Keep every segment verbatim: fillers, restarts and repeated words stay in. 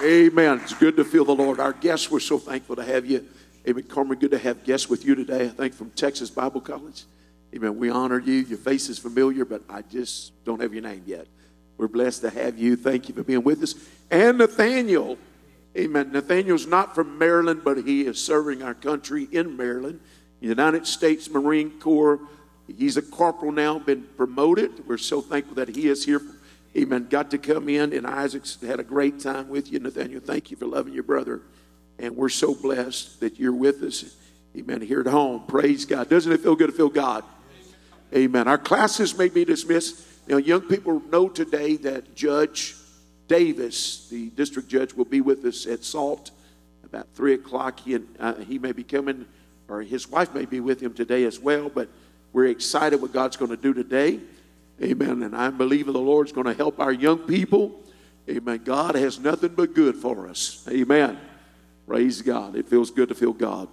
Amen. It's good to feel the Lord. Our guests, we're so thankful to have you. Amen. Carmen, good to have guests with you today. I think from Texas Bible College. Amen. We honor you. Your face is familiar, but I just don't have your name yet. We're blessed to have you. Thank you for being with us. And Nathaniel. Amen. Nathaniel's not from Maryland, but he is serving our country in Maryland. United States Marine Corps. He's a corporal now, been promoted. We're so thankful that he is here. Amen. Got to come in, and Isaac's had a great time with you, Nathaniel. Thank you for loving your brother. And we're so blessed that you're with us. Amen. Here at home. Praise God. Doesn't it feel good to feel God? Amen. Our classes may be dismissed. You know, young people know today that Judge Davis, the district judge, will be with us at SALT about three o'clock. He, and, uh, he may be coming, or his wife may be with him today as well. But we're excited what God's going to do today. Amen. And I'm believing the Lord's going to help our young people. Amen. God has nothing but good for us. Amen. Praise God. It feels good to feel God.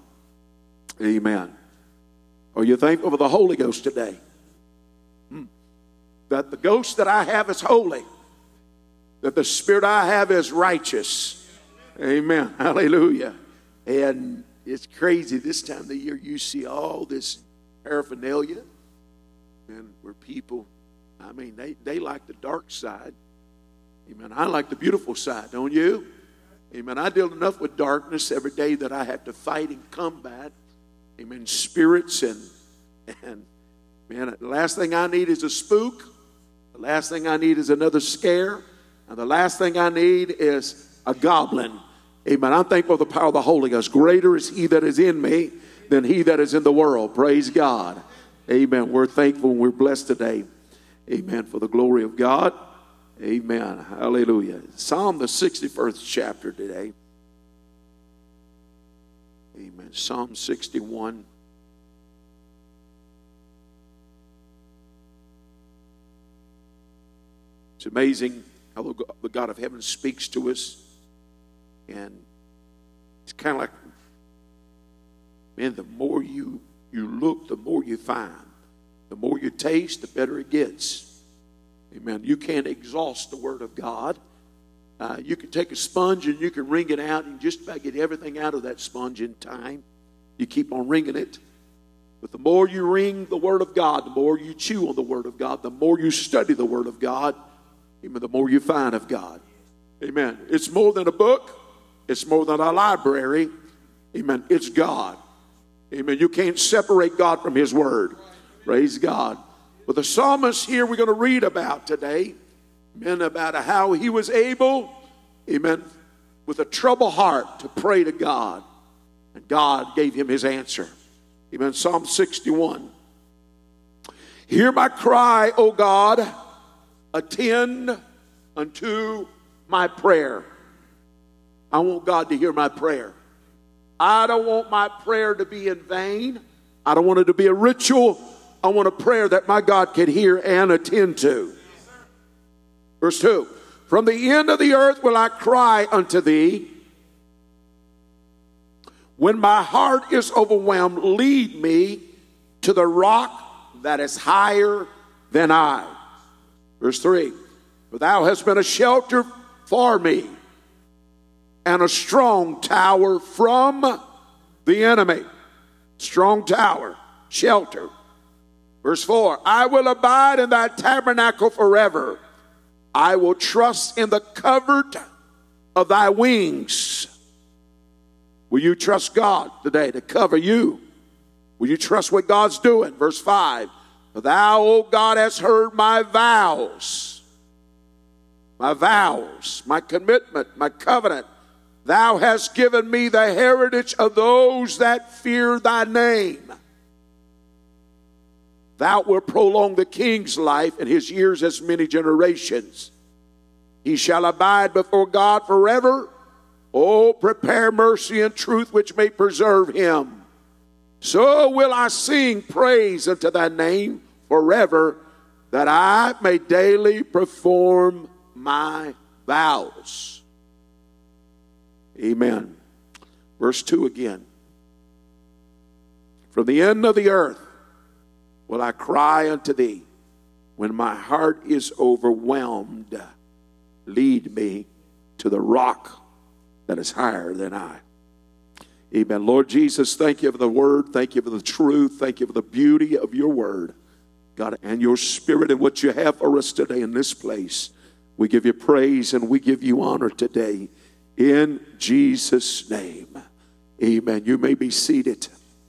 Amen. Are you thankful for the Holy Ghost today? Hmm. That the ghost that I have is holy. That the spirit I have is righteous. Amen. Hallelujah. And it's crazy this time of the year you see all this paraphernalia. And where people, I mean, they, they like the dark side. Amen. I like the beautiful side, don't you? Amen. I deal enough with darkness every day that I have to fight and combat. Amen. Spirits and, and man, the last thing I need is a spook. The last thing I need is another scare. And the last thing I need is a goblin. Amen. I'm thankful for the power of the Holy Ghost. Greater is he that is in me than he that is in the world. Praise God. Amen. We're thankful and we're blessed today. Amen. For the glory of God. Amen. Hallelujah. Psalm the sixty-first chapter today. Amen. Psalm sixty-one. It's amazing how the God of heaven speaks to us. And it's kind of like, man, the more you, you look, the more you find. The more you taste, the better it gets. Amen. You can't exhaust the Word of God. Uh, you can take a sponge and you can wring it out and just about get everything out of that sponge in time. You keep on wringing it. But the more you wring the Word of God, the more you chew on the Word of God, the more you study the Word of God, even the more you find of God. Amen. It's more than a book. It's more than a library. Amen. It's God. Amen. You can't separate God from His Word. Praise God. But the psalmist here we're going to read about today, amen, about how he was able, amen, with a troubled heart to pray to God. And God gave him his answer. Amen. Psalm sixty-one. Hear my cry, O God. Attend unto my prayer. I want God to hear my prayer. I don't want my prayer to be in vain. I don't want it to be a ritual. I want a prayer that my God can hear and attend to. Verse two. From the end of the earth will I cry unto thee. When my heart is overwhelmed, lead me to the rock that is higher than I. Verse three. For thou hast been a shelter for me and a strong tower from the enemy. Strong tower, shelter. Verse four, I will abide in thy tabernacle forever. I will trust in the covert of thy wings. Will you trust God today to cover you? Will you trust what God's doing? Verse five, for thou, O God, hast heard my vows. My vows, my commitment, my covenant. Thou hast given me the heritage of those that fear thy name. Thou wilt prolong the king's life and his years as many generations. He shall abide before God forever. Oh, prepare mercy and truth which may preserve him. So will I sing praise unto thy name forever, that I may daily perform my vows. Amen. Verse two again. From the end of the earth will I cry unto thee. When my heart is overwhelmed, lead me to the rock that is higher than I. Amen. Lord Jesus, thank you for the word. Thank you for the truth. Thank you for the beauty of your word, God, and your spirit and what you have for us today in this place. We give you praise and we give you honor today in Jesus' name. Amen. You may be seated.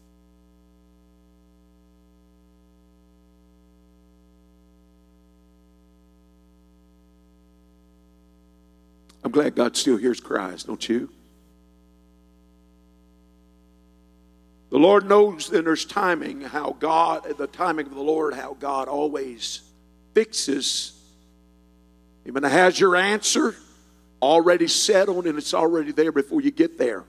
I'm glad God still hears cries, don't you? The Lord knows that there's timing, how God, the timing of the Lord, how God always fixes. Amen. Has your answer already settled and it's already there before you get there.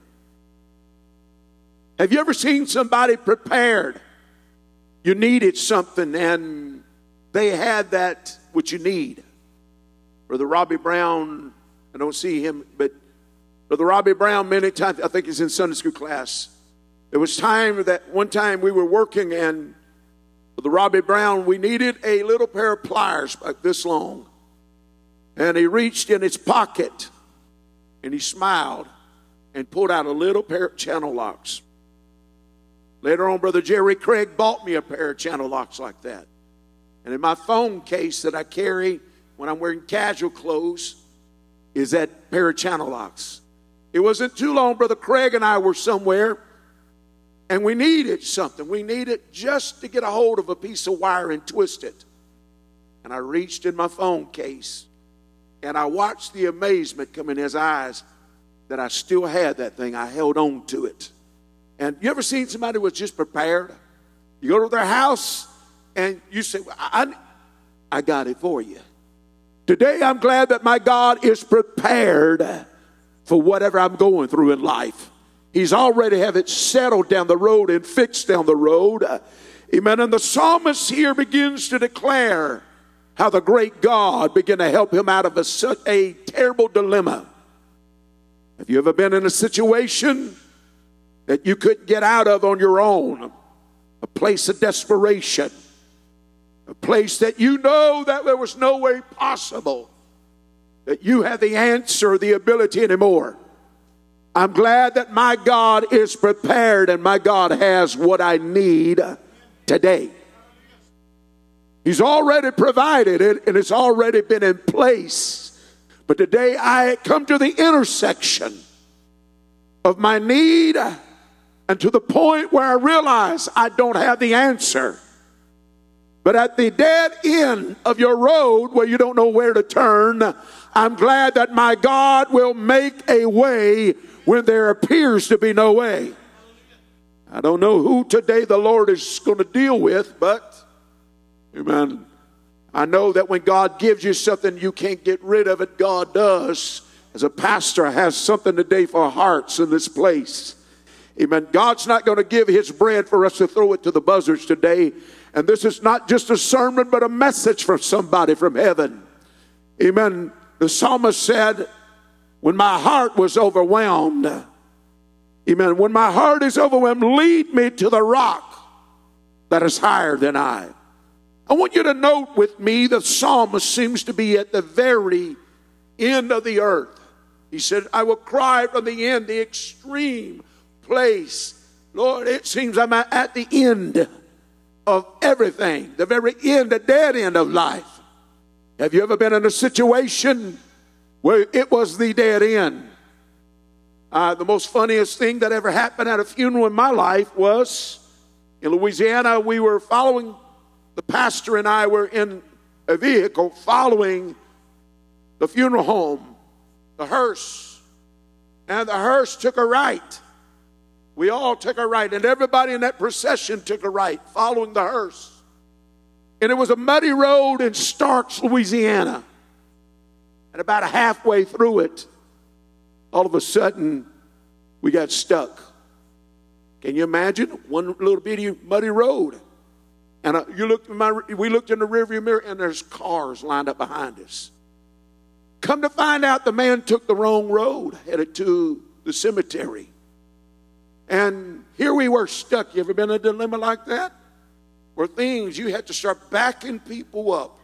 Have you ever seen somebody prepared? You needed something and they had that what you need. Brother Robbie Brown, I don't see him, but Brother Robbie Brown many times, I think he's in Sunday school class. There was time that one time we were working and Brother Robbie Brown, we needed a little pair of pliers like this long. And he reached in his pocket and he smiled and pulled out a little pair of channel locks. Later on, Brother Jerry Craig bought me a pair of channel locks like that. And in my phone case that I carry when I'm wearing casual clothes is that pair of channel locks. It wasn't too long, Brother Craig and I were somewhere, and we needed something. We needed just to get a hold of a piece of wire and twist it. And I reached in my phone case, and I watched the amazement come in his eyes that I still had that thing. I held on to it. And you ever seen somebody who was just prepared? You go to their house, and you say, well, I, I got it for you. Today, I'm glad that my God is prepared for whatever I'm going through in life. He's already have it settled down the road and fixed down the road. Amen. And the psalmist here begins to declare how the great God began to help him out of a, such a terrible dilemma. Have you ever been in a situation that you couldn't get out of on your own? A place of desperation. A place that you know that there was no way possible that you had the answer, the ability anymore. I'm glad that my God is prepared and my God has what I need today. He's already provided it and it's already been in place. But today I come to the intersection of my need and to the point where I realize I don't have the answer. But at the dead end of your road where you don't know where to turn, I'm glad that my God will make a way when there appears to be no way. I don't know who today the Lord is going to deal with, but, amen, I know that when God gives you something, you can't get rid of it. God does. As a pastor, I have something today for hearts in this place. Amen. God's not going to give his bread for us to throw it to the buzzards today. And this is not just a sermon, but a message from somebody from heaven. Amen. The psalmist said, when my heart was overwhelmed, amen, when my heart is overwhelmed, lead me to the rock that is higher than I. I want you to note with me, the psalmist seems to be at the very end of the earth. He said, I will cry from the end, the extreme place. Lord, it seems I'm at the end of everything, the very end, the dead end of life. Have you ever been in a situation where it was the dead end? Uh, the most funniest thing that ever happened at a funeral in my life was in Louisiana. We were following, the pastor and I were in a vehicle following the funeral home, the hearse. And the hearse took a right. We all took a right, and everybody in that procession took a right, following the hearse. And it was a muddy road in Starks, Louisiana. And about halfway through it, all of a sudden, we got stuck. Can you imagine? One little bitty muddy road. And uh, you looked in my, we looked in the rearview mirror, and there's cars lined up behind us. Come to find out, the man took the wrong road, headed to the cemetery. And here we were stuck. You ever been in a dilemma like that? Where things, you had to start backing people up.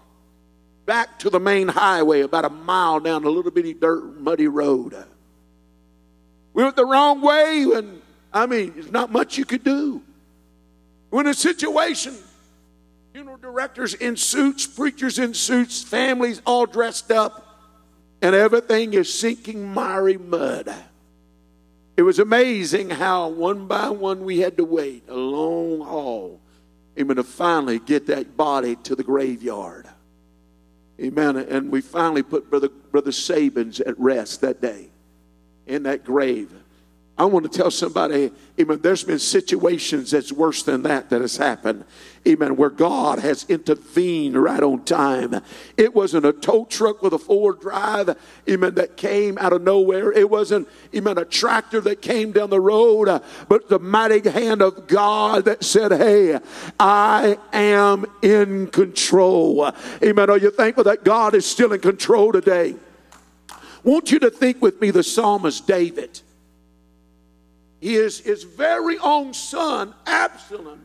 Back to the main highway, about a mile down a little bitty dirt, muddy road. we went the wrong way, and I mean, there's not much you could do. When a situation, funeral directors in suits, preachers in suits, families all dressed up, and everything is sinking miry mud. It was amazing how one by one we had to wait a long haul, amen, to finally get that body to the graveyard. Amen. And we finally put Brother, Brother Sabins at rest that day in that grave. I want to tell somebody, amen, there's been situations that's worse than that that has happened. Amen, where God has intervened right on time. It wasn't a tow truck with a four-wheel drive, amen, that came out of nowhere. It wasn't, amen, a tractor that came down the road, uh, but the mighty hand of God that said, hey, I am in control. Amen. Are you thankful that God is still in control today? I want you to think with me the psalmist David. His, his very own son, Absalom,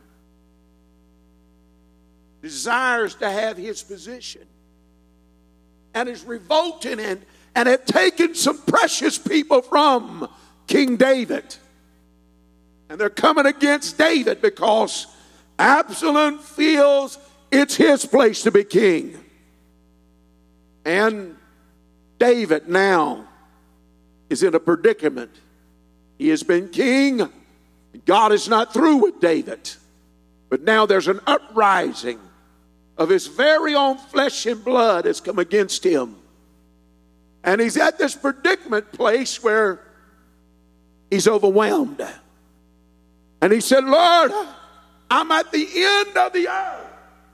desires to have his position and is revolting and, and have taken some precious people from King David. And they're coming against David because Absalom feels it's his place to be king. And David now is in a predicament. He has been king. God is not through with David. But now there's an uprising of his very own flesh and blood has come against him. And he's at this predicament place where he's overwhelmed. And he said, Lord, I'm at the end of the earth.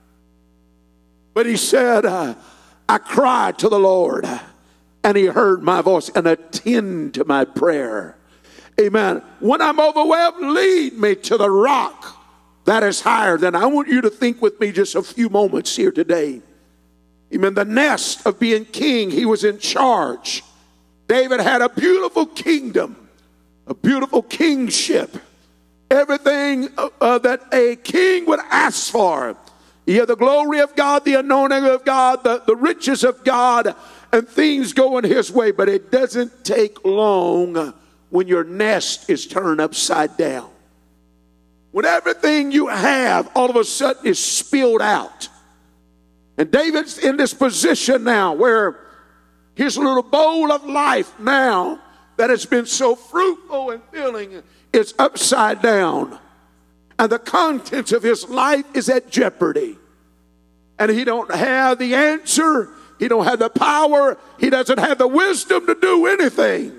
But he said, uh, I cried to the Lord, and he heard my voice and attended to my prayer. Amen. When I'm overwhelmed, lead me to the rock that is higher than I. I want you to think with me just a few moments here today. Amen. The nest of being king, he was in charge. David had a beautiful kingdom, a beautiful kingship. Everything uh, uh, that a king would ask for. He had the glory of God, the anointing of God, the, the riches of God, and things going his way. But it doesn't take long when your nest is turned upside down. When everything you have all of a sudden is spilled out. And David's in this position now where his little bowl of life now that has been so fruitful and filling is upside down. And the contents of his life is at jeopardy. And he don't have the answer. He don't have the power. He doesn't have the wisdom to do anything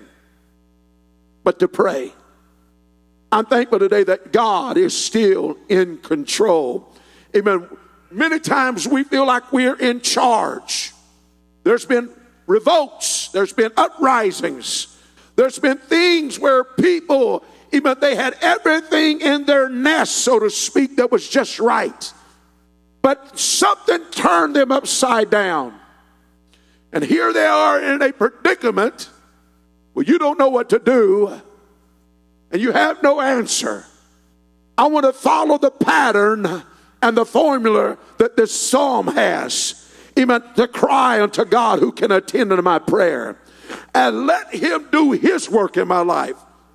but to pray. I'm thankful today that God is still in control. Amen. Many times we feel like we're in charge. There's been revolts. There's been uprisings. There's been things where people, even they had everything in their nest, so to speak, that was just right. But something turned them upside down. And here they are in a predicament where you don't know what to do and you have no answer. I want to follow the pattern and the formula that this psalm has. Even to cry unto God who can attend unto my prayer and let him do his work in my life.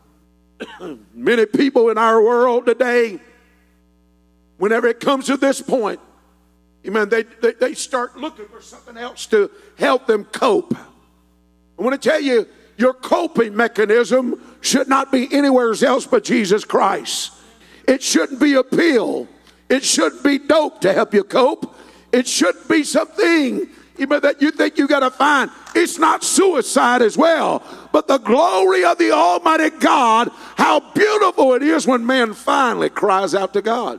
Many people in our world today, whenever it comes to this point, amen, they, they, they start looking for something else to help them cope. I want to tell you, your coping mechanism should not be anywhere else but Jesus Christ. It shouldn't be a pill. It shouldn't be dope to help you cope. It shouldn't be something even that you think you got to find. It's not suicide as well. But the glory of the Almighty God, how beautiful it is when man finally cries out to God.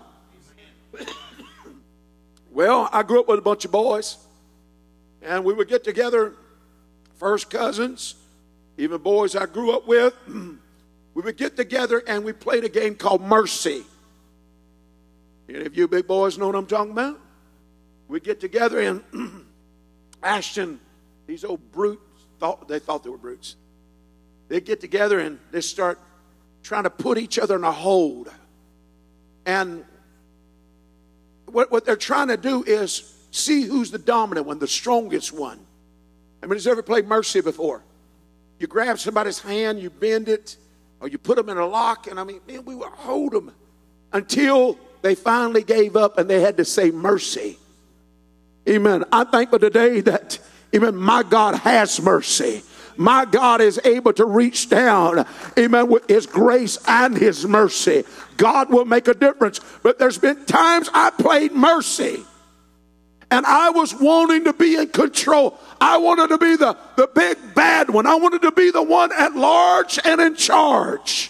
Well, I grew up with a bunch of boys. And we would get together, first cousins, even boys I grew up with. We would get together and we played a game called Mercy. Any of you big boys know what I'm talking about? We'd get together and Ashton, these old brutes, thought, they thought they were brutes. They'd get together and they'd start trying to put each other in a hold. And what, what they're trying to do is see who's the dominant one, the strongest one. I mean, has ever played Mercy before? You grab somebody's hand, you bend it, or you put them in a lock, and I mean, man, we would hold them until they finally gave up and they had to say mercy. Amen. I'm thankful today that, amen, my God has mercy. My God is able to reach down, amen, with his grace and his mercy. God will make a difference. But there's been times I played mercy, and I was wanting to be in control. I wanted to be the, the big bad one. I wanted to be the one at large and in charge.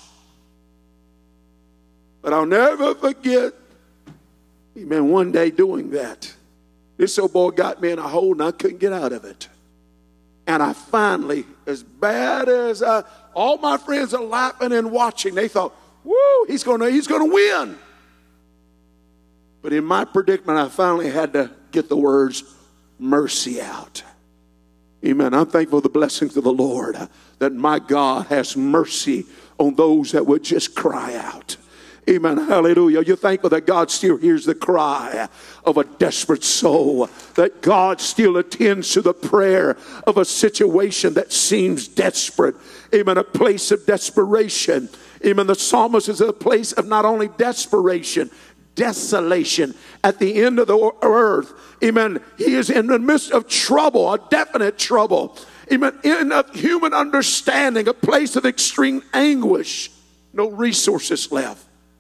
But I'll never forget, amen, one day doing that. This old boy got me in a hole and I couldn't get out of it. And I finally, as bad as I, all my friends are laughing and watching, they thought, woo, he's gonna, he's gonna win. But in my predicament, I finally had to get the words mercy out. Amen. I'm thankful for the blessings of the Lord, that my God has mercy on those that would just cry out. Amen. Hallelujah. You're thankful that God still hears the cry of a desperate soul, that God still attends to the prayer of a situation that seems desperate. Amen. A place of desperation. Amen. The psalmist is a place of not only desperation, desolation at the end of the earth. Amen. He is in the midst of trouble, a definite trouble. Amen. In a human understanding, a place of extreme anguish. No resources left.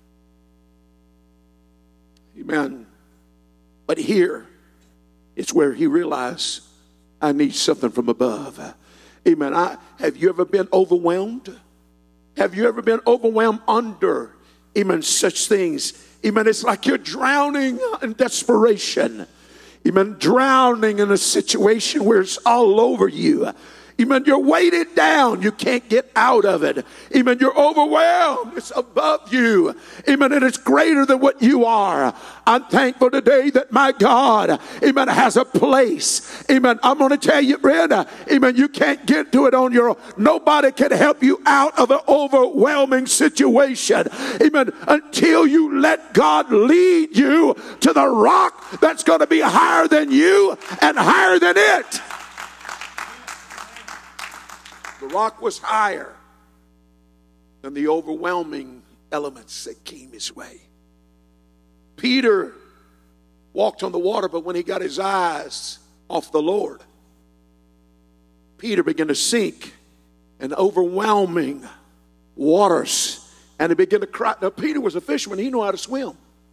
Amen. But here, it's where he realized, I need something from above. Amen. I, have you ever been overwhelmed? Have you ever been overwhelmed under, amen, such things? Amen. It's like you're drowning in desperation. Amen. Drowning in a situation where it's all over you. Amen. You're weighted down. You can't get out of it. Amen. You're overwhelmed. It's above you. Amen. And it's greater than what you are. I'm thankful today that my God, amen, has a place. Amen. I'm going to tell you, Brenda, amen, you can't get to it on your own. Nobody can help you out of an overwhelming situation. Amen. Until you let God lead you to the rock that's going to be higher than you and higher than it. The rock was higher than the overwhelming elements that came his way. Peter walked on the water, but when he got his eyes off the Lord, Peter began to sink in overwhelming waters, and he began to cry. Now, Peter was a fisherman. He knew how to swim.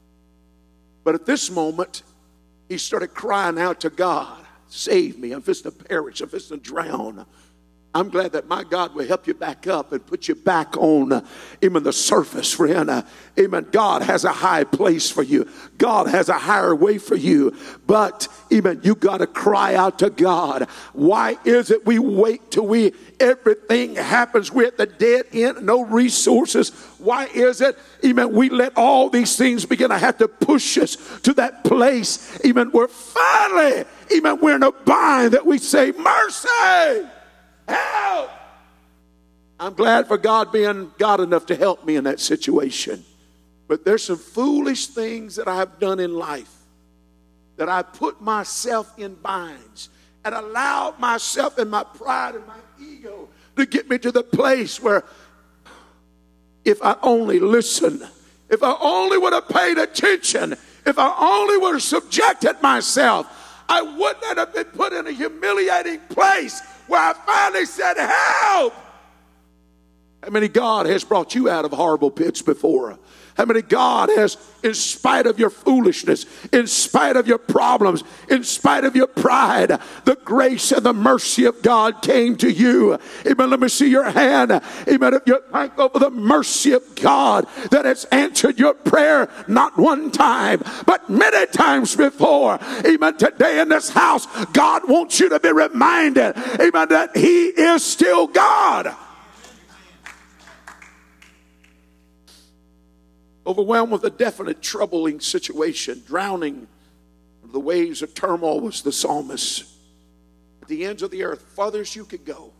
But at this moment, he started crying out to God, save me. I'm fixing to perish. I'm fixing to drown. I'm glad that my God will help you back up and put you back on, uh, even the surface, friend. Uh, amen. God has a high place for you. God has a higher way for you. But, amen, you got to cry out to God. Why is it we wait till we, everything happens, we're at the dead end, no resources? Why is it, amen, we let all these things begin to have to push us to that place, amen, where finally, amen, we're in a bind that we say, mercy! Help! I'm glad for God being God enough to help me in that situation. But there's some foolish things that I've done in life that I put myself in binds and allowed myself and my pride and my ego to get me to the place where if I only listened, if I only would have paid attention, if I only would have subjected myself, I wouldn't have been put in a humiliating place where I finally said, help! How many God has brought you out of horrible pits before? How many God has, in spite of your foolishness, in spite of your problems, in spite of your pride, the grace and the mercy of God came to you. Amen. Let me see your hand. Amen. If you're thankful for the mercy of God that has answered your prayer, not one time, but many times before. Amen. Today in this house, God wants you to be reminded, amen, that He is still God. Overwhelmed with a definite troubling situation, drowning in the waves of turmoil was the psalmist. At the ends of the earth, farthest you could go,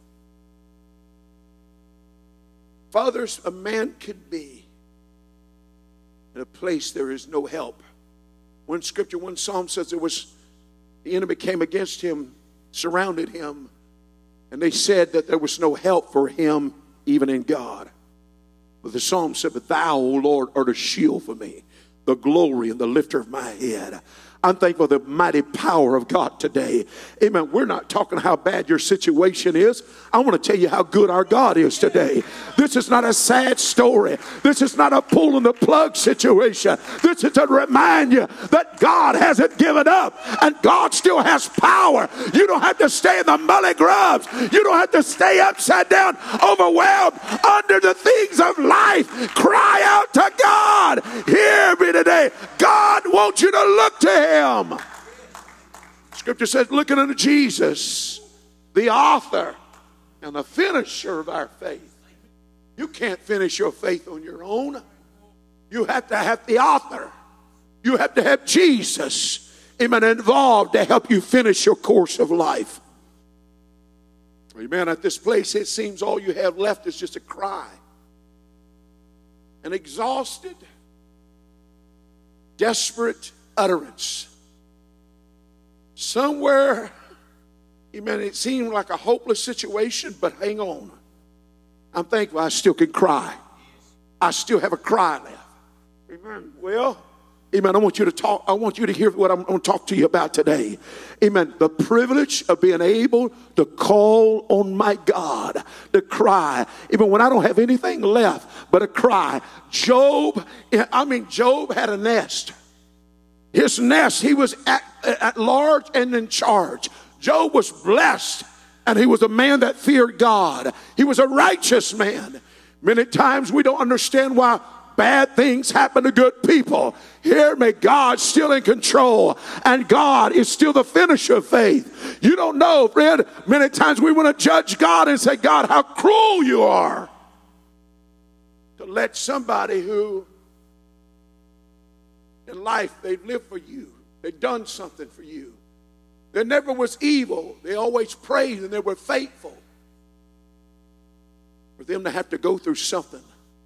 farthest a man could be, in a place there is no help. One scripture, one psalm says there was, the enemy came against him, surrounded him, and they said that there was no help for him even in God. But the psalm said, but thou, O Lord, art a shield for me, the glory and the lifter of my head. I'm thankful for the mighty power of God today. Amen. We're not talking how bad your situation is. I want to tell you how good our God is today. This is not a sad story. This is not a pulling the plug situation. This is to remind you that God hasn't given up and God still has power. You don't have to stay in the mully grubs. You don't have to stay upside down, overwhelmed under the things of life. Cry out to God. Hear me today. God wants you to look to Him. Him. Scripture says, looking unto Jesus, the author and the finisher of our faith. You can't finish your faith on your own. You have to have the author. You have to have Jesus, amen, involved to help you finish your course of life. Amen. At this place, it seems all you have left is just a cry. An exhausted, desperate utterance. Somewhere, amen, it seemed like a hopeless situation, but hang on. I'm thankful I still can cry. I still have a cry left. Amen. Well, amen, I want you to talk, I want you to hear what I'm going to talk to you about today. Amen. The privilege of being able to call on my God, to cry, even when I don't have anything left but a cry. Job, I mean, Job had a nest. His nest, he was at, at large and in charge. Job was blessed, and he was a man that feared God. He was a righteous man. Many times we don't understand why bad things happen to good people. Hear me, God's still in control, and God is still the finisher of faith. You don't know, friend, many times we want to judge God and say, God, how cruel you are to let somebody who in life, they've lived for you. They've done something for you. There never was evil. They always prayed and they were faithful. For them to have to go through something.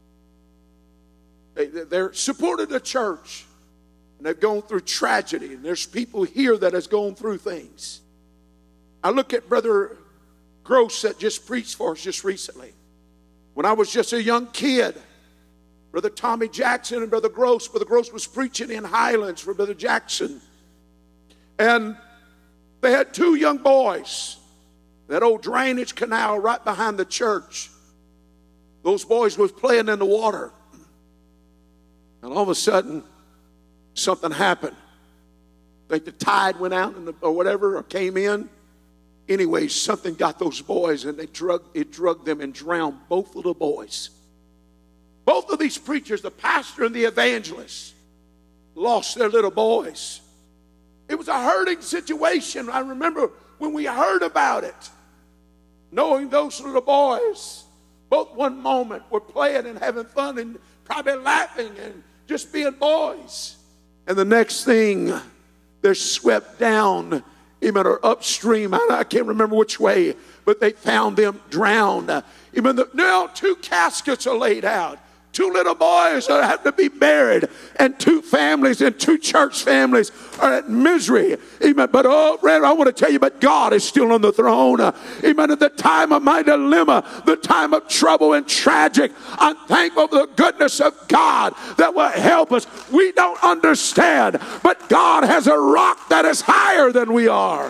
They, they're supported the church. And they've gone through tragedy. And there's people here that has gone through things. I look at Brother Gross that just preached for us just recently. When I was just a young kid, Brother Tommy Jackson and Brother Gross. Brother Gross was preaching in Highlands for Brother Jackson. And they had two young boys. That old drainage canal right behind the church. Those boys was playing in the water. And all of a sudden, something happened. I think the tide went out in the, or whatever, or came in. Anyway, something got those boys, and they drug, it drugged them and drowned both little boys. Both of these preachers, the pastor and the evangelist, lost their little boys. It was a hurting situation. I remember when we heard about it, knowing those little boys, both one moment were playing and having fun and probably laughing and just being boys. And the next thing, they're swept down, even or upstream. I, I can't remember which way, but they found them drowned. Even the, now two caskets are laid out. Two little boys that have to be buried, and two families and two church families are at misery. Amen. But oh, friend, I want to tell you, but God is still on the throne. Uh, amen. At the time of my dilemma, the time of trouble and tragic, I'm thankful for the goodness of God that will help us. We don't understand, but God has a rock that is higher than we are.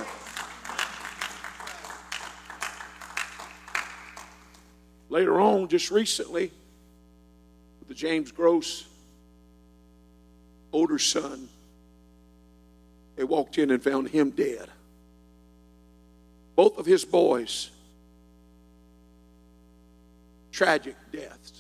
Later on, just recently, the James Gross older son, they walked in and found him dead. Both of his boys, tragic deaths.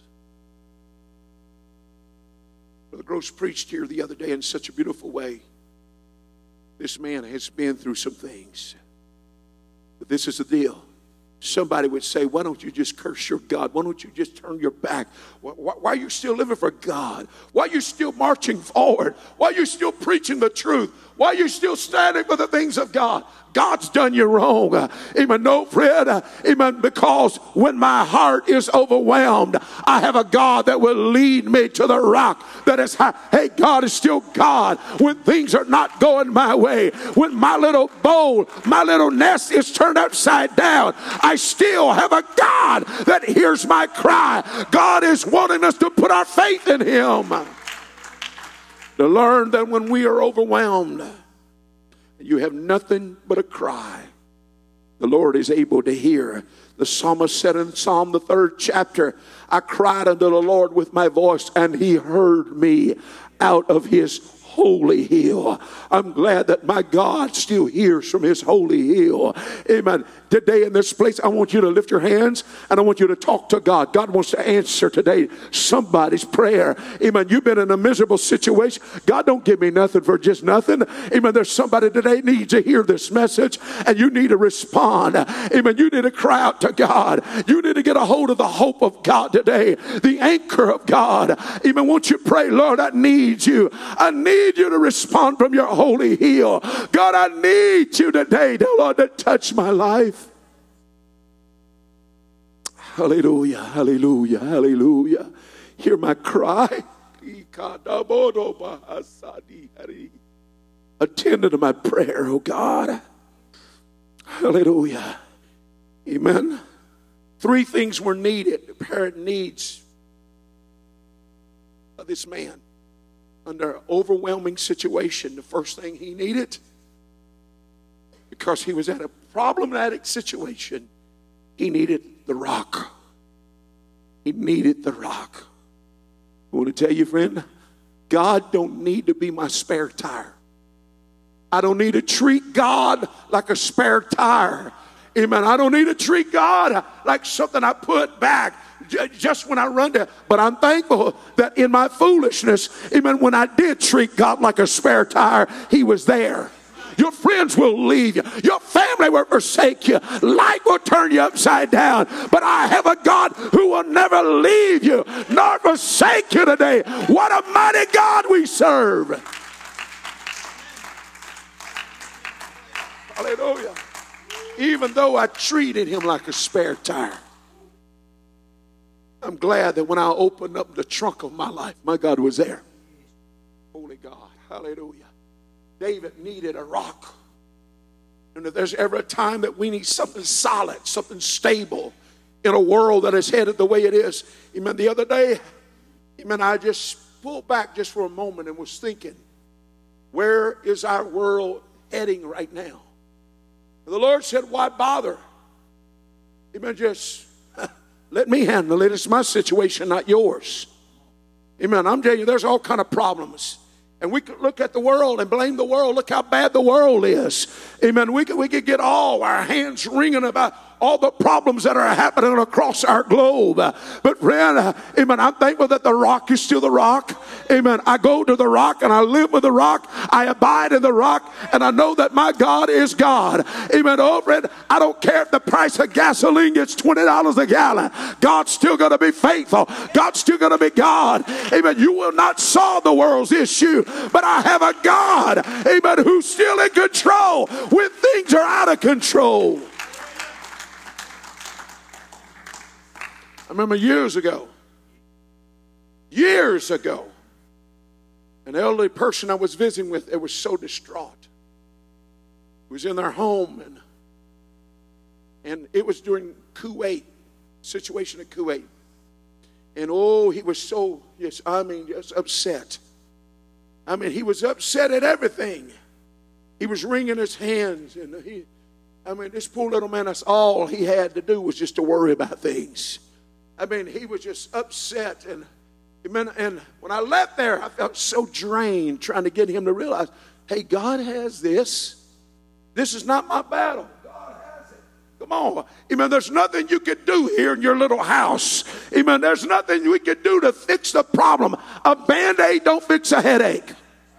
Brother Gross preached here the other day in such a beautiful way. This man has been through some things. But this is the deal. Somebody would say, why don't you just curse your God? Why don't you just turn your back? Why, why, why are you still living for God? Why are you still marching forward? Why are you still preaching the truth? Why are you still standing for the things of God? God's done you wrong. Uh, amen. No, Fred. Uh, amen. Because when my heart is overwhelmed, I have a God that will lead me to the rock that is high. Hey, God is still God when things are not going my way. When my little bowl, my little nest is turned upside down, I still have a God that hears my cry. God is wanting us to put our faith in him. To learn that when we are overwhelmed, you have nothing but a cry, the Lord is able to hear. The psalmist said in Psalm the third chapter, I cried unto the Lord with my voice, and he heard me out of his holy hill. I'm glad that my God still hears from his holy hill. Amen. Today in this place, I want you to lift your hands and I want you to talk to God. God wants to answer today somebody's prayer. Amen. You've been in a miserable situation. God don't give me nothing for just nothing. Amen. There's somebody today needs to hear this message and you need to respond. Amen. You need to cry out to God. You need to get a hold of the hope of God today. The anchor of God. Amen. Won't you pray, Lord, I need you. I need you to respond from your holy hill. God, I need you today, Lord, to touch my life. Hallelujah, hallelujah, hallelujah. Hear my cry. Attend to my prayer, oh God. Hallelujah. Amen. Three things were needed. The parent needs of this man under an overwhelming situation. The first thing he needed, because he was at a problematic situation, he needed the rock. He needed the rock. I want to tell you, friend, God don't need to be my spare tire. I don't need to treat God like a spare tire. Amen. I don't need to treat God like something I put back just when I run to. But I'm thankful that in my foolishness, amen, when I did treat God like a spare tire, he was there. Your friends will leave you. Your family will forsake you. Life will turn you upside down. But I have a God who will never leave you nor forsake you today. What a mighty God we serve. Hallelujah. Even though I treated him like a spare tire, I'm glad that when I opened up the trunk of my life, my God was there. Holy God. Hallelujah. David needed a rock. And if there's ever a time that we need something solid, something stable in a world that is headed the way it is. Amen. The other day, amen, I just pulled back just for a moment and was thinking, where is our world heading right now? And the Lord said, why bother? Amen. Just let me handle it. It's my situation, not yours. Amen. I'm telling you, there's all kind of problems. And we could look at the world and blame the world. Look how bad the world is. Amen. We could, we could get all our hands wringing about all the problems that are happening across our globe. But friend, uh, amen, I'm thankful that the rock is still the rock. Amen. I go to the rock and I live with the rock. I abide in the rock and I know that my God is God. Amen. Oh, friend, I don't care if the price of gasoline gets twenty dollars a gallon. God's still going to be faithful. God's still going to be God. Amen. You will not solve the world's issue, but I have a God, amen, who's still in control when things are out of control. I remember years ago, years ago, an elderly person I was visiting with, they were so distraught. He was in their home, and, and it was during Kuwait, situation at Kuwait. And oh, he was so, yes, I mean, just upset. I mean, he was upset at everything. He was wringing his hands, and he, I mean, this poor little man, that's all he had to do was just to worry about things. I mean, he was just upset. And, and when I left there, I felt so drained trying to get him to realize, hey, God has this. This is not my battle. God has it. Come on. Amen. There's nothing you can do here in your little house. Amen. There's nothing we can do to fix the problem. A Band-Aid don't fix a headache.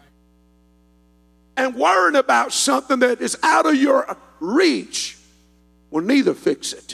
And worrying about something that is out of your reach will neither fix it.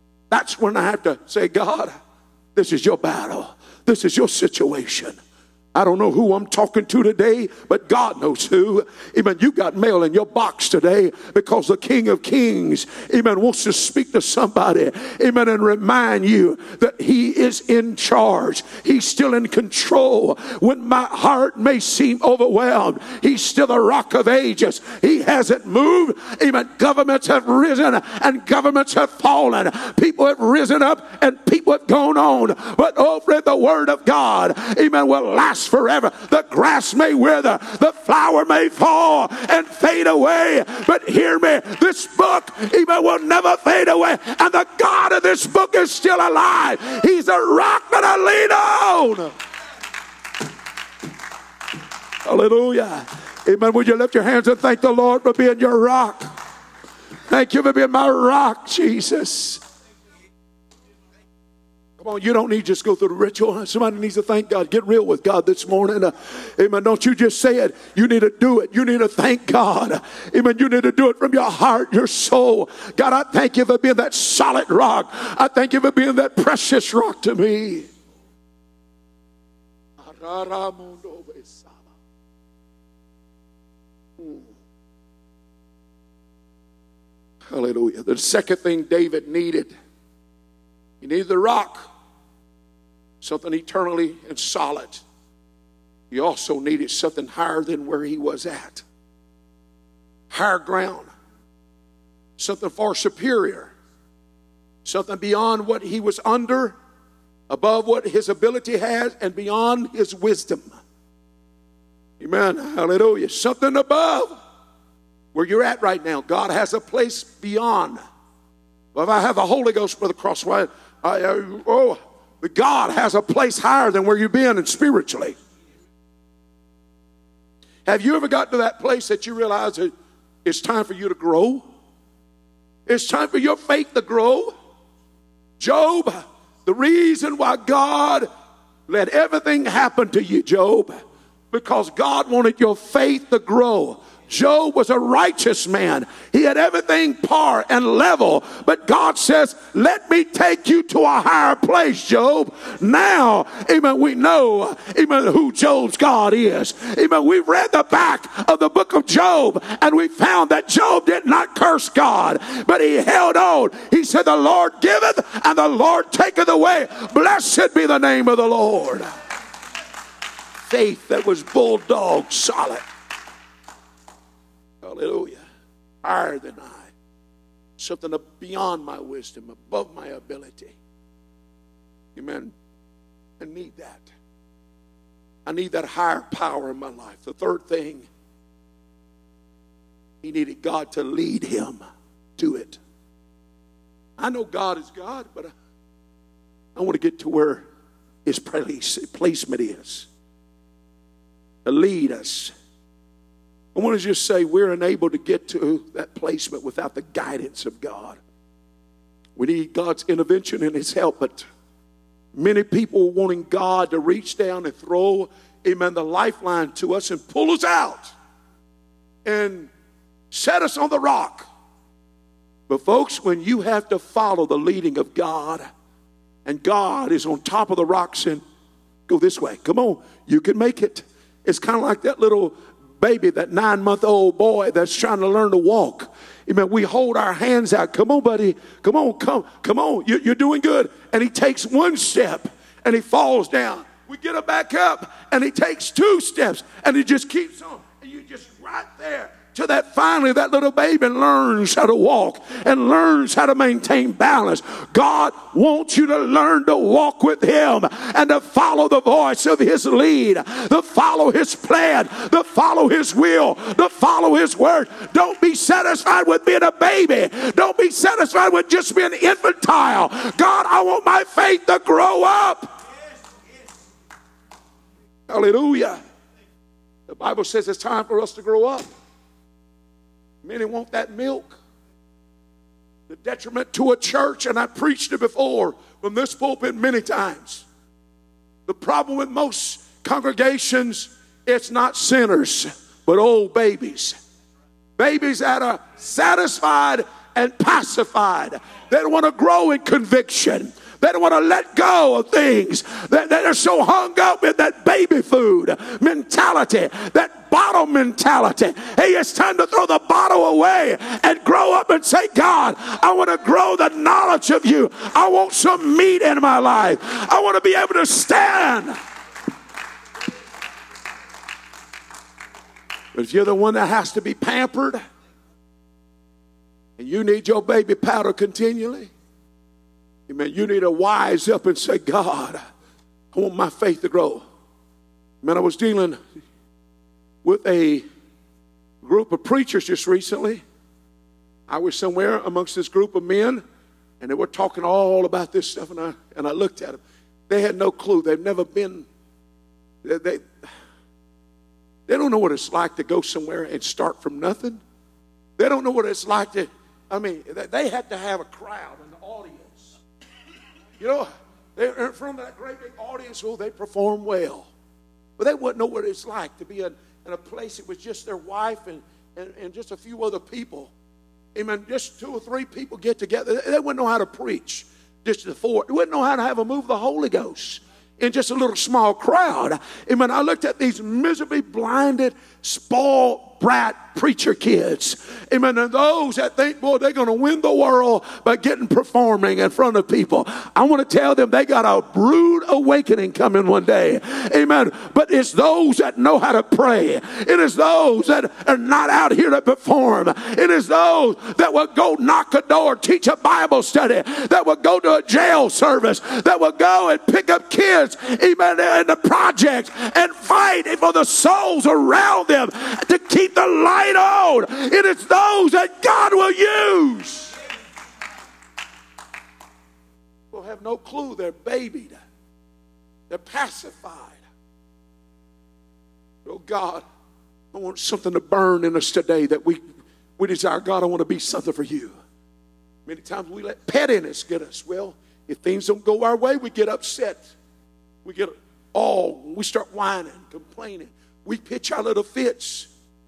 That's when I have to say, God, this is your battle. This is your situation. I don't know who I'm talking to today, but God knows who. Amen. You got mail in your box today because the King of Kings, amen, wants to speak to somebody, amen, and remind you that he is in charge. He's still in control. When my heart may seem overwhelmed, he's still the Rock of Ages. He hasn't moved. Amen. Governments have risen and governments have fallen. People have risen up and people have gone on. But over the word of God, amen, will last forever. The grass may wither, the flower may fall and fade away, but hear me, this book even will never fade away, and the God of this book is still alive. He's a rock that I lean on. Hallelujah. Amen. Would you lift your hands and thank the Lord for being your rock? Thank you for being my rock, Jesus. Come on, you don't need to just go through the ritual. Somebody needs to thank God. Get real with God this morning. Uh, amen. Don't you just say it. You need to do it. You need to thank God. Amen. You need to do it from your heart, your soul. God, I thank you for being that solid rock. I thank you for being that precious rock to me. Hallelujah. The second thing David needed, he needed the rock. Something eternally and solid. He also needed something higher than where he was at. Higher ground. Something far superior. Something beyond what he was under, above what his ability had, and beyond his wisdom. Amen. Hallelujah. Something above where you're at right now. God has a place beyond. Well, if I have the Holy Ghost, Brother Crosswhite, I, I, oh, but God has a place higher than where you've been and spiritually. Have you ever got to that place that you realize that it's time for you to grow? It's time for your faith to grow. Job, the reason why God let everything happen to you, Job, because God wanted your faith to grow. Job was a righteous man. He had everything par and level. But God says, let me take you to a higher place, Job. Now, amen, we know, amen, who Job's God is. Amen, we read the back of the book of Job, and we found that Job did not curse God, but he held on. He said, the Lord giveth, and the Lord taketh away. Blessed be the name of the Lord. Faith that was bulldog solid. Hallelujah. Higher than I. Something beyond my wisdom, above my ability. Amen. I need that. I need that higher power in my life. The third thing, he needed God to lead him to it. I know God is God, but I, I want to get to where his place, placement is. To lead us. I want to just say we're unable to get to that placement without the guidance of God. We need God's intervention and his help, but many people wanting God to reach down and throw, amen, the lifeline to us and pull us out and set us on the rock. But folks, when you have to follow the leading of God and God is on top of the rock saying, go this way, come on, you can make it. It's kind of like that little baby, that nine-month-old boy that's trying to learn to walk. Amen. We hold our hands out. Come on, buddy. Come on, come, come on. You're, you're doing good. And he takes one step and he falls down. We get him back up and he takes two steps and he just keeps on. And you just right there. To that finally that little baby learns how to walk and learns how to maintain balance. God wants you to learn to walk with him and to follow the voice of his lead, to follow his plan, to follow his will, to follow his word. Don't be satisfied with being a baby. Don't be satisfied with just being infantile. God, I want my faith to grow up. Hallelujah. The Bible says it's time for us to grow up. Many want that milk. The detriment to a church, and I preached it before from this pulpit many times. The problem with most congregations, it's not sinners, but old babies. Babies that are satisfied and pacified. They don't want to grow in conviction. They don't want to let go of things. They, they're so hung up in that baby food mentality, that bottle mentality. Hey, it's time to throw the bottle away and grow up and say, God, I want to grow the knowledge of you. I want some meat in my life. I want to be able to stand. But if you're the one that has to be pampered and you need your baby powder continually, amen, you need to wise up and say, God, I want my faith to grow. Man, I was dealing with a group of preachers just recently. I was somewhere amongst this group of men, and they were talking all about this stuff, and I, and I looked at them. They had no clue. They've never been, they, they, they don't know what it's like to go somewhere and start from nothing. They don't know what it's like to, I mean, they had to have a crowd, an audience. You know, they're in front of that great big audience. Oh, they perform well. But they wouldn't know what it's like to be in, in a place it was just their wife and, and, and just a few other people. Amen. Just two or three people get together. They, they wouldn't know how to preach. Just the four. They wouldn't know how to have a move of the Holy Ghost in just a little small crowd. Amen. I looked at these miserably blinded, spoiled brat preacher kids. Amen. And those that think, boy, they're going to win the world by getting performing in front of people. I want to tell them they got a rude awakening coming one day. Amen. But it's those that know how to pray. It is those that are not out here to perform. It is those that will go knock a door, teach a Bible study, that will go to a jail service, that will go and pick up kids, amen, in the projects and fight for the souls around them to keep the light on. It is those that God will use. Will have no clue. They're babied. They're pacified. Oh God, I want something to burn in us today that we, we desire. God, I want to be something for you. Many times we let pettiness get us. Well, if things don't go our way, we get upset. We get all, we start whining, complaining. We pitch our little fits.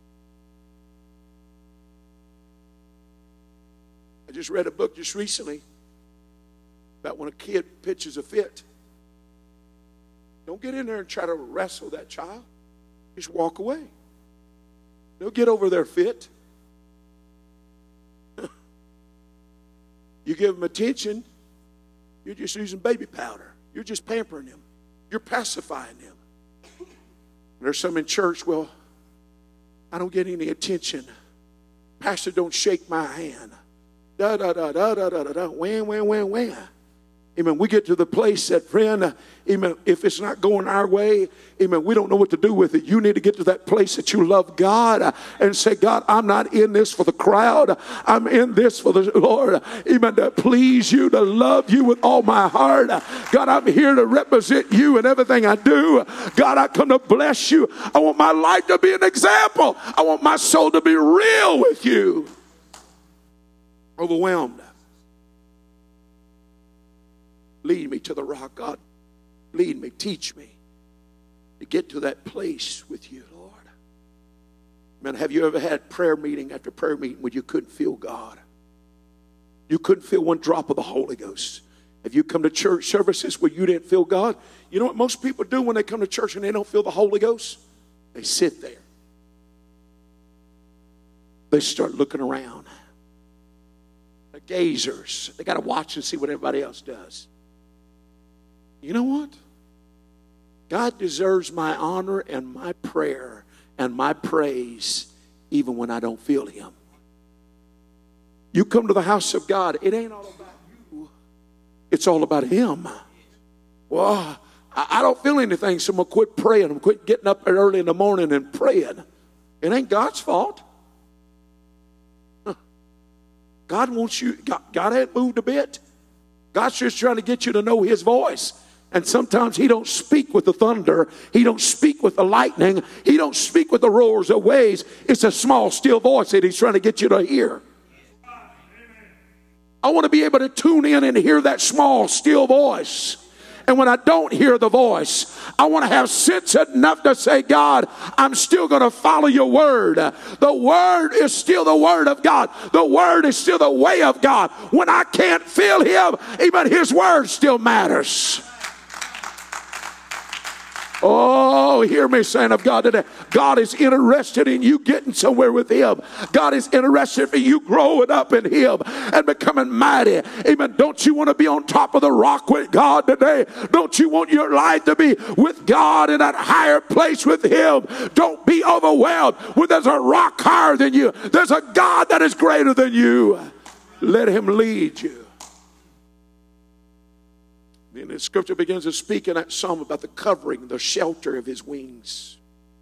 I just read a book just recently about when a kid pitches a fit. Don't get in there and try to wrestle that child. Just walk away. They'll get over their fit. You give them attention, you're just using baby powder. You're just pampering them. You're pacifying them. There's some in church, well, I don't get any attention. Pastor don't shake my hand. Da, da, da, da, da, da, da, da, wham, wham, wham, wham. Amen. We get to the place that, friend, uh, amen, if it's not going our way, amen, we don't know what to do with it. You need to get to that place that you love God uh, and say, God, I'm not in this for the crowd. I'm in this for the Lord. Amen. To please you, to love you with all my heart. God, I'm here to represent you in everything I do. God, I come to bless you. I want my life to be an example. I want my soul to be real with you. Overwhelmed. Lead me to the rock, God. Lead me, teach me to get to that place with you, Lord. Man, have you ever had prayer meeting after prayer meeting where you couldn't feel God? You couldn't feel one drop of the Holy Ghost. Have you come to church services where you didn't feel God? You know what most people do when they come to church and they don't feel the Holy Ghost? They sit there. They start looking around. They're gazers. They got to watch and see what everybody else does. You know what? God deserves my honor and my prayer and my praise even when I don't feel him. You come to the house of God, it ain't all about you. It's all about him. Well, I don't feel anything, so I'm going to quit praying. I'm going to quit getting up early in the morning and praying. It ain't God's fault. God wants you, God, God ain't moved a bit. God's just trying to get you to know his voice. And sometimes he don't speak with the thunder. He don't speak with the lightning. He don't speak with the roars of waves. It's a small, still voice that he's trying to get you to hear. I want to be able to tune in and hear that small, still voice. And when I don't hear the voice, I want to have sense enough to say, God, I'm still going to follow your word. The word is still the word of God. The word is still the way of God. When I can't feel him, even his word still matters. Oh, hear me, saint of God, today. God is interested in you getting somewhere with him. God is interested in you growing up in him and becoming mighty. Amen. Don't you want to be on top of the rock with God today? Don't you want your life to be with God in that higher place with him? Don't be overwhelmed when there's a rock higher than you. There's a God that is greater than you. Let him lead you. And the scripture begins to speak in that psalm about the covering, the shelter of his wings.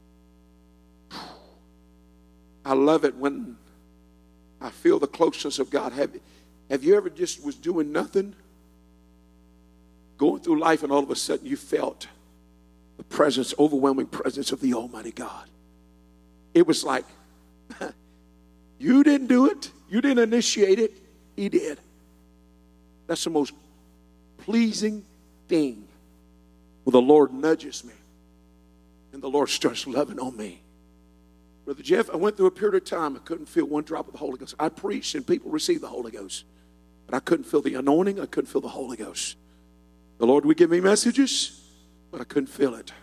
I love it when I feel the closeness of God. Have, have you ever just was doing nothing, going through life, and all of a sudden you felt the presence, overwhelming presence of the Almighty God? It was like, you didn't do it. You didn't initiate it. He did. That's the most pleasing thing when the Lord nudges me and the Lord starts loving on me. Brother Jeff, I went through a period of time I couldn't feel one drop of the Holy Ghost. I preached and people received the Holy Ghost, but I couldn't feel the anointing. I couldn't feel the Holy Ghost. The Lord would give me messages, but I couldn't feel it.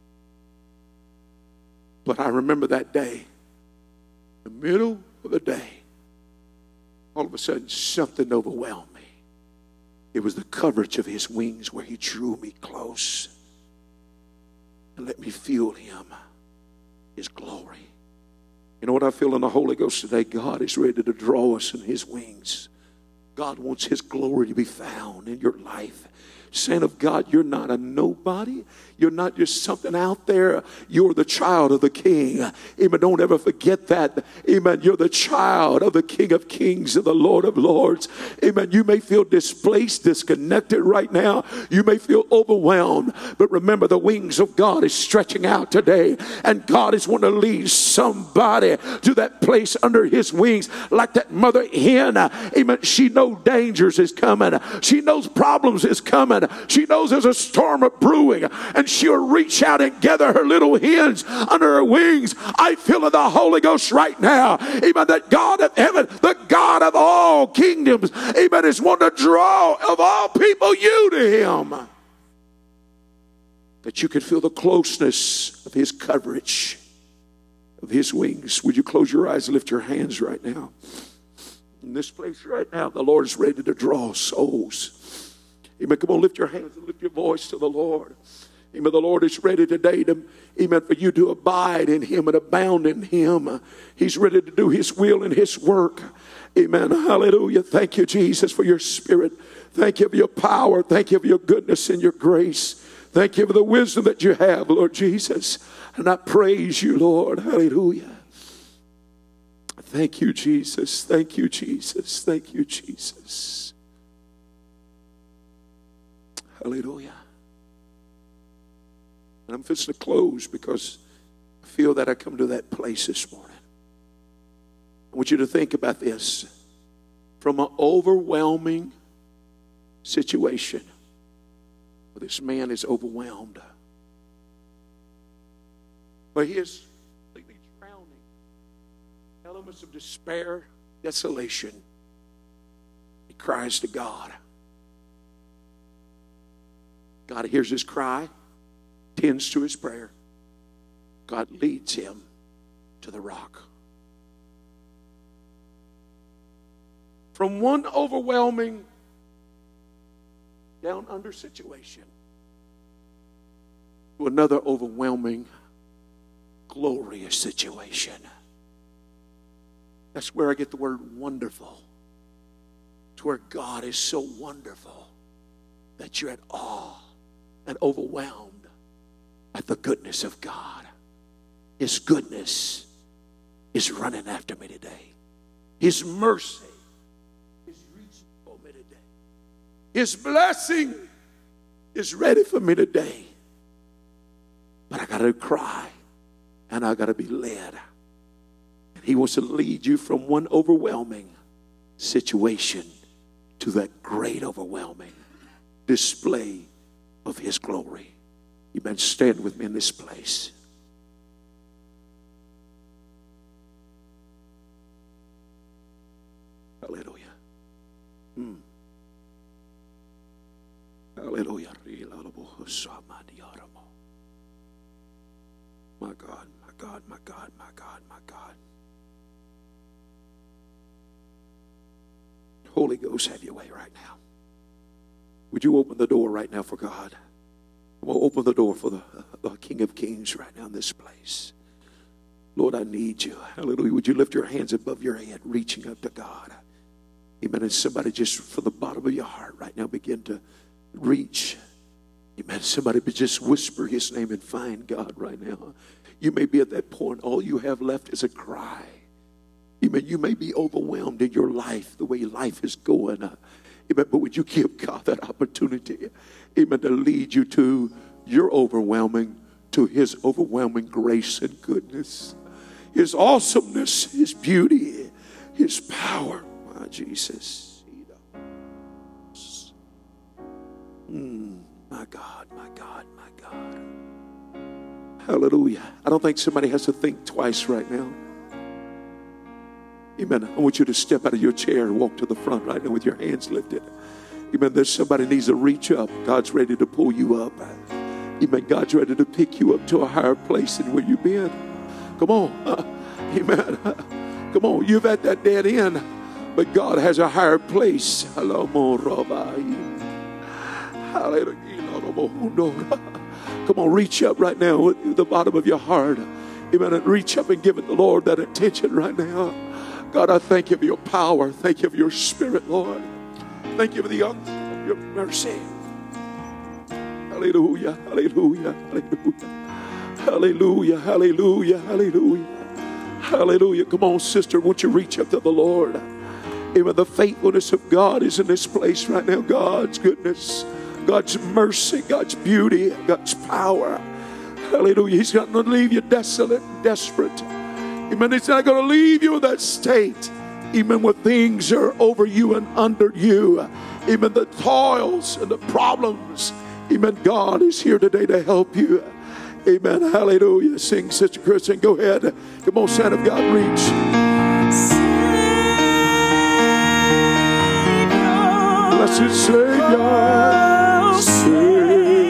But I remember that day, the middle of the day, all of a sudden something overwhelmed me. It was the coverage of his wings where he drew me close and let me feel him, his glory. You know what I feel in the Holy Ghost today? God is ready to draw us in his wings. God wants his glory to be found in your life. Saint of God, you're not a nobody. You're not just something out there. You're the child of the King. Amen. Don't ever forget that. Amen. You're the child of the King of Kings and the Lord of Lords. Amen. You may feel displaced, disconnected right now. You may feel overwhelmed. But remember, the wings of God is stretching out today. And God is wanting to lead somebody to that place under his wings. Like that mother hen. Amen. She knows dangers is coming. She knows problems is coming. She knows there's a storm of brewing, and she'll reach out and gather her little hens under her wings. I feel in the Holy Ghost right now, amen, that God of heaven, the God of all kingdoms, amen, is wanting to draw of all people you to him. That you can feel the closeness of his coverage, of his wings. Would you close your eyes and lift your hands right now? In this place right now, the Lord is ready to draw souls. Amen. Come on, lift your hands and lift your voice to the Lord. Amen. The Lord is ready today to, amen, for you to abide in him and abound in him. He's ready to do his will and his work. Amen. Hallelujah. Thank you, Jesus, for your spirit. Thank you for your power. Thank you for your goodness and your grace. Thank you for the wisdom that you have, Lord Jesus. And I praise you, Lord. Hallelujah. Thank you, Jesus. Thank you, Jesus. Thank you, Jesus. Hallelujah. And I'm fixing to close because I feel that I come to that place this morning. I want you to think about this. From an overwhelming situation, where this man is overwhelmed, where he is completely drowning, elements of despair, desolation, he cries to God. God hears his cry, tends to his prayer. God leads him to the rock. From one overwhelming down under situation to another overwhelming glorious situation. That's where I get the word wonderful. To where God is so wonderful that you're at awe and overwhelmed at the goodness of God. His goodness is running after me today. His mercy is reaching for me today. His blessing is ready for me today. But I got to cry and I got to be led. And he wants to lead you from one overwhelming situation to that great overwhelming display of his glory. Amen. Stand with me in this place. Hallelujah. Mm. Hallelujah. My God, my God, my God, my God, my God. Holy Ghost, have your way right now. Would you open the door right now for God? We'll open the door for the, the King of Kings right now in this place. Lord, I need you. Hallelujah. Would you lift your hands above your head, reaching up to God? Amen. And somebody just from the bottom of your heart right now begin to reach. Amen. Somebody just whisper his name and find God right now. You may be at that point. All you have left is a cry. Amen. You may be overwhelmed in your life, the way life is going. Uh, amen. But would you give God that opportunity? Amen. To lead you to your overwhelming, to his overwhelming grace and goodness. His awesomeness, his beauty, his power. My Jesus. Mm, my God, my God, my God. Hallelujah. I don't think somebody has to think twice right now. Amen. I want you to step out of your chair and walk to the front right now with your hands lifted. Amen. There's somebody needs to reach up. God's ready to pull you up. Amen. God's ready to pick you up to a higher place than where you've been. Come on. Uh, amen. Uh, come on. You've at that dead end, but God has a higher place. Hallelujah. Come on, reach up right now with the bottom of your heart. Amen. And reach up and give it the Lord that attention right now. God, I thank you for your power. Thank you for your spirit, Lord. Thank you for the young, your mercy. Hallelujah, hallelujah, hallelujah. Hallelujah, hallelujah, hallelujah. Hallelujah. Come on, sister, won't you reach up to the Lord? Amen. The faithfulness of God is in this place right now. God's goodness, God's mercy, God's beauty, God's power. Hallelujah. He's not going to leave you desolate and desperate. Amen. He's not going to leave you in that state. Amen. Where things are over you and under you. Amen. The toils and the problems. Amen. God is here today to help you. Amen. Hallelujah. Sing, Sister Kristen. Go ahead. Come on, Son of God, reach. Blessed Savior, Savior,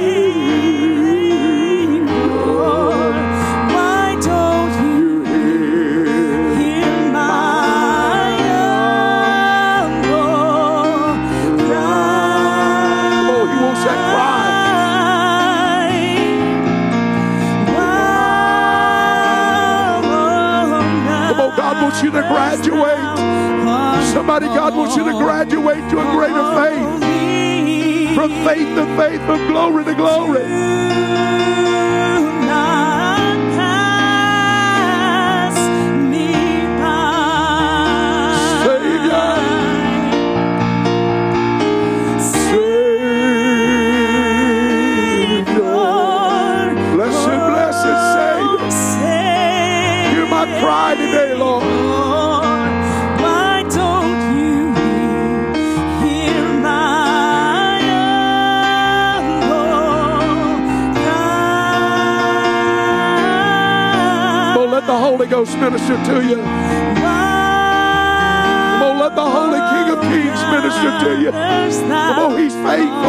why don't you hear my humble cry? Oh, he wants that cry. Come on, God wants you to graduate. Somebody, God wants you to graduate to a greater faith. From faith to faith, from glory to glory. Savior. Savior. Blessed, blessed Savior. Hear my cry today, Lord. The Holy Ghost minister to you. Come on, let the Holy King of Kings minister to you. Come on, he's faithful.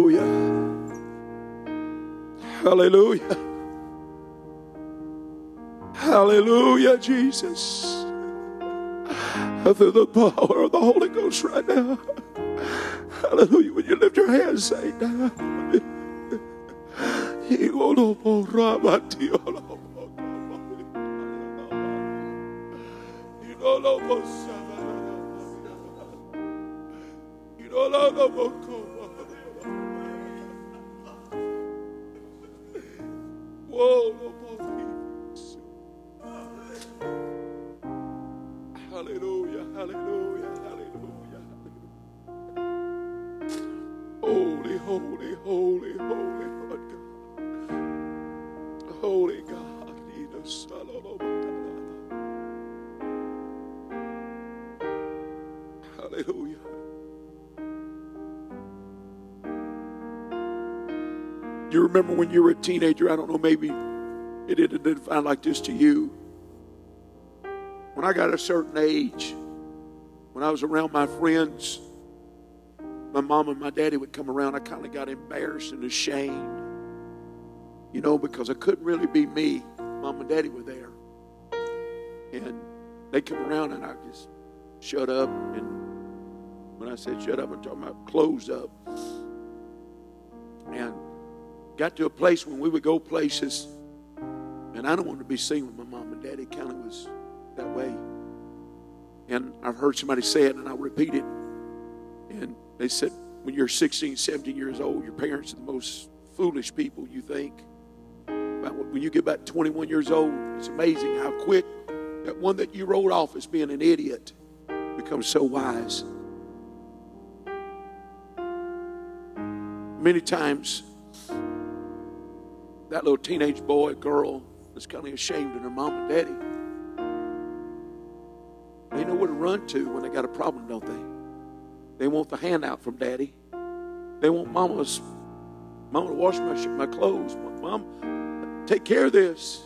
Hallelujah. Hallelujah. Hallelujah, Jesus. I feel the power of the Holy Ghost right now. Hallelujah. When you lift your hands, say it now. Hallelujah, hallelujah, hallelujah. Holy, holy, holy, holy, Lord God. Holy God. Hallelujah. You remember when you were a teenager, I don't know, maybe it didn't find like this to you. When I got a certain age, when I was around my friends, my mom and my daddy would come around, I kind of got embarrassed and ashamed, you know, because I couldn't really be me. Mom and daddy were there. And they come around and I just shut up. And when I said shut up, I'm talking about closed up. And got to a place when we would go places, and I don't want to be seen with my mom and daddy. It kind of was that way. And I've heard somebody say it, and I'll repeat it. And they said, when you're sixteen, seventeen years old, your parents are the most foolish people you think. But when you get about twenty-one years old, it's amazing how quick that one that you wrote off as being an idiot becomes so wise. Many times, that little teenage boy, girl, is kind of ashamed of their mom and daddy. They know where to run to when they got a problem, don't they? They want the handout from daddy. They want mama's, mama to wash my, my clothes. Mom, take care of this.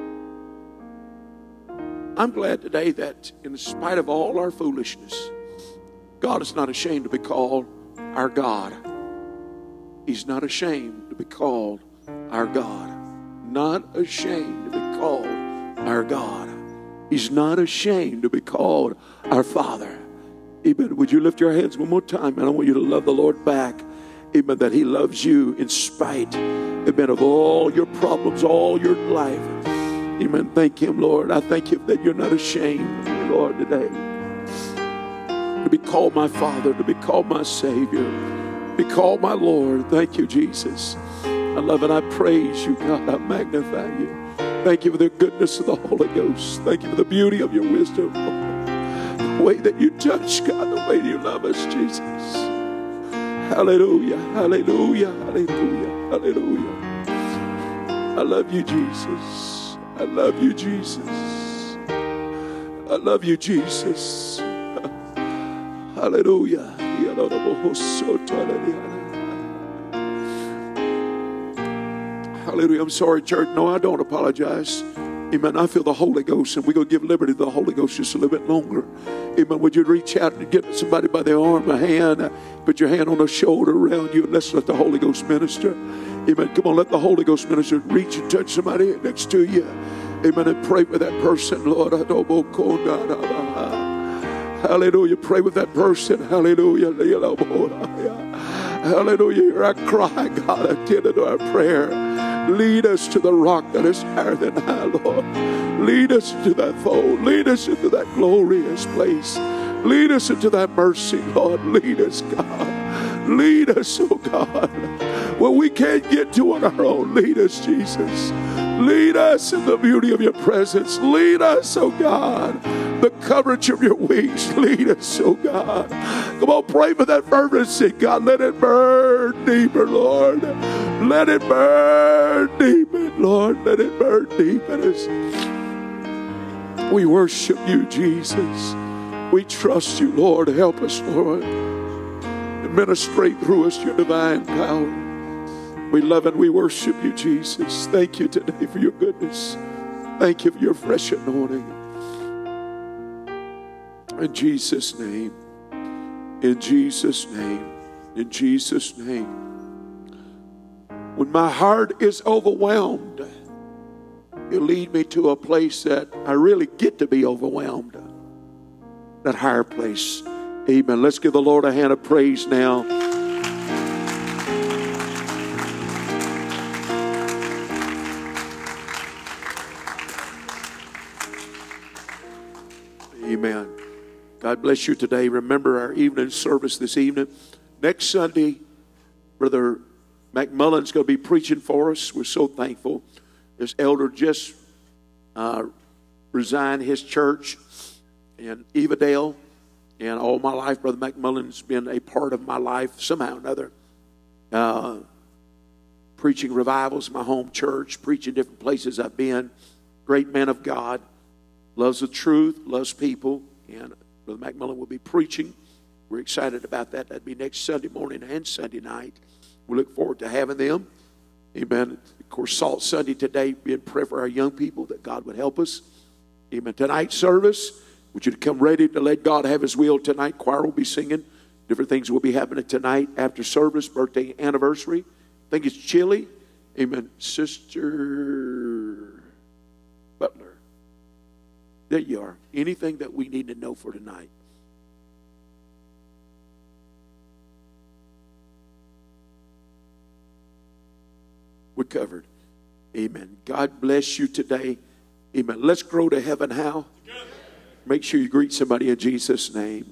I'm glad today that in spite of all our foolishness, God is not ashamed to be called our God. He's not ashamed to be called our God. Not ashamed to be called our God. He's not ashamed to be called our Father. Amen. Would you lift your hands one more time? And I want you to love the Lord back. Amen. That He loves you in spite, amen, of all your problems, all your life. Amen. Thank Him, Lord. I thank Him that you're not ashamed of me, Lord, today. To be called my Father, to be called my Savior, to be called my Lord. Thank you, Jesus. I love and I praise you, God. I magnify you. Thank you for the goodness of the Holy Ghost. Thank you for the beauty of your wisdom, Lord. The way that you touch, God, the way you love us, Jesus. Hallelujah, hallelujah, hallelujah, hallelujah. I love you, Jesus. I love you, Jesus. I love you, Jesus. Hallelujah. Hallelujah. I'm sorry, church. No, I don't apologize. Amen. I feel the Holy Ghost, and we're going to give liberty to the Holy Ghost just a little bit longer. Amen. Would you reach out and get somebody by their arm, a hand, put your hand on the shoulder around you, and let's let the Holy Ghost minister. Amen. Come on, let the Holy Ghost minister. Reach and touch somebody next to you. Amen. And pray with that person, Lord. Hallelujah. Pray with that person. Hallelujah. Hallelujah. Hear our cry, God. Attend to our prayer. Lead us to the rock that is higher than high, Lord. Lead us into that fold. Lead us into that glorious place. Lead us into that mercy, Lord. Lead us, God. Lead us, oh God. Where we can't get to on our own. Lead us, Jesus. Lead us in the beauty of your presence. Lead us, oh God. The coverage of your wings. Lead us, oh God. Come on, pray for that fervency, God. Let it burn deeper, Lord. Let it burn deeper, Lord. Let it burn deep in us. We worship you, Jesus. We trust you, Lord. Help us, Lord. Administrate through us your divine power. We love and we worship you, Jesus. Thank you today for your goodness. Thank you for your fresh anointing. In Jesus' name. In Jesus' name. In Jesus' name. When my heart is overwhelmed, you lead me to a place that I really get to be overwhelmed. That higher place. Amen. Let's give the Lord a hand of praise now. Amen. God bless you today. Remember our evening service this evening. Next Sunday, Brother McMullen's going to be preaching for us. We're so thankful. This elder just uh, resigned his church in Evadale. And all my life, Brother McMullen's been a part of my life somehow or another. Uh, preaching revivals in my home church, preaching different places I've been. Great man of God. Loves the truth, loves people. And Brother McMullen will be preaching. We're excited about that. That'll be next Sunday morning and Sunday night. We look forward to having them. Amen. Of course, Salt Sunday today, being prayer for our young people that God would help us. Amen. Tonight's service, I want you to come ready to let God have His will tonight. Choir will be singing. Different things will be happening tonight after service, birthday anniversary. I think it's chilly. Amen. Sister Butler. There you are. Anything that we need to know for tonight? We're covered. Amen. God bless you today. Amen. Let's grow to heaven how? Make sure you greet somebody in Jesus' name.